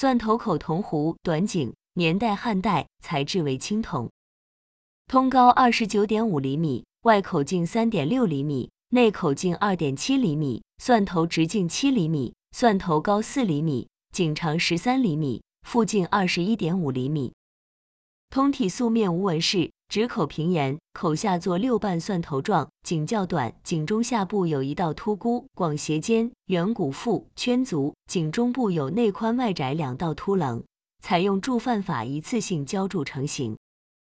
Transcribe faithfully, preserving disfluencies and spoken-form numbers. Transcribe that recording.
蒜头口铜壶，短颈，年代汉代，材质为青铜。通高 二十九点五厘米，外口径 三点六厘米，内口径 二点七厘米，蒜头直径七厘米，蒜头高四厘米，颈长十三厘米，腹径 二十一点五厘米。通体素面无纹饰，直口平沿，口下作六瓣蒜头状，颈较短，颈中下部有一道凸箍，广斜肩，圆鼓腹，圈足，颈中部有内宽外窄两道凸棱，采用铸饭法一次性浇铸成型。